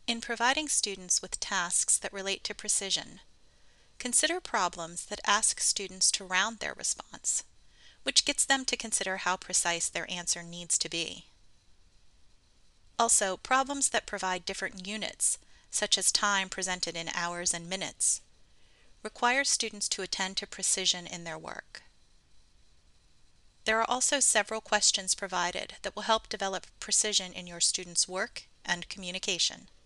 In providing students with tasks that relate to precision, consider problems that ask students to round their response, which gets them to consider how precise their answer needs to be. Also, problems that provide different units, such as time presented in hours and minutes, require students to attend to precision in their work. There are also several questions provided that will help develop precision in your students' work and communication.